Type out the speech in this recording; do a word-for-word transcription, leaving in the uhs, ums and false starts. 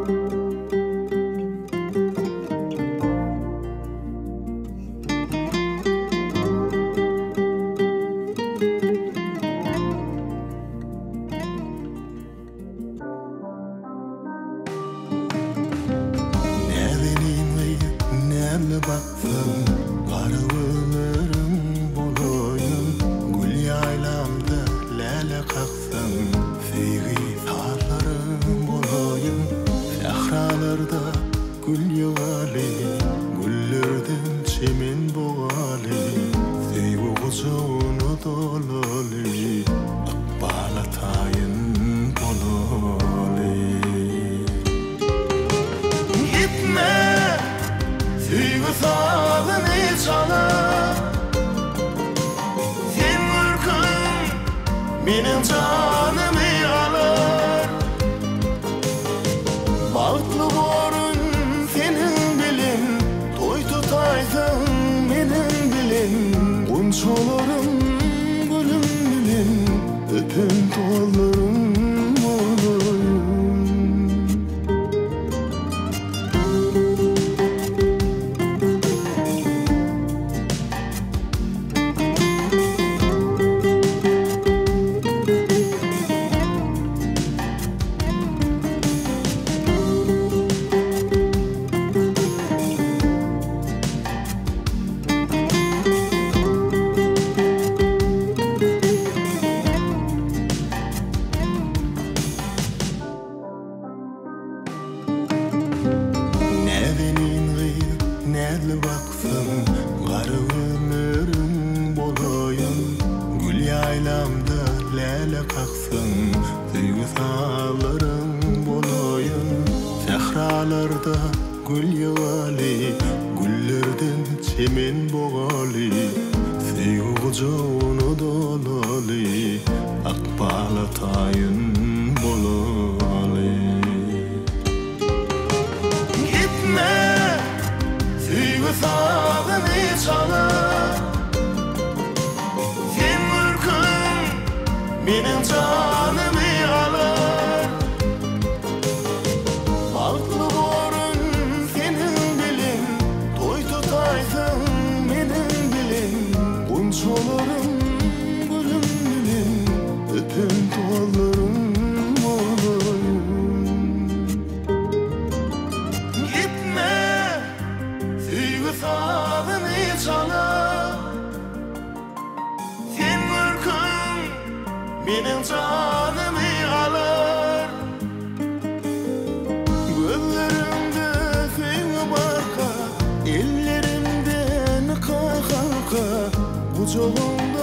baktım, karıvılırım bulayım. Gül yaylamda lale kalksın, feygi tarlarım bulayım. Sahralarda gül yığalı, güllerden çemen boğalı. Feygi kucağına dolalı, akbalatayın bolalı. Gitme, Süyü sağlını çalar, sen mülkün benim canımı alır. Bağıtlı borun senin bilin, toy tutaydın benim bilin. Kunçolarım gülüm bilin, öpün tuğallarım olayım. Nerli baksın, karıvınırım bolayım. Gül yaylamda lale kalksın, süyü sağlarım bolayım. Sahralarda gül yığalı, güllerden çemen boğalı. Süyü kucağına dolalı, akbalatayın bolalı. Gitme, Süyü sağlını çalar, sen mülkün benim canımı alır. Bağıtlı borun senin bilin, toy tutaydın benim bilin. Kunçolarım gülüm bilin, öpün tuğallarım olayım. Gitme, Süyü sağlını çalar, sen mülkün benim canımı alır. Gözlerimde seni barka, ellerimde nikah halka, kucağımda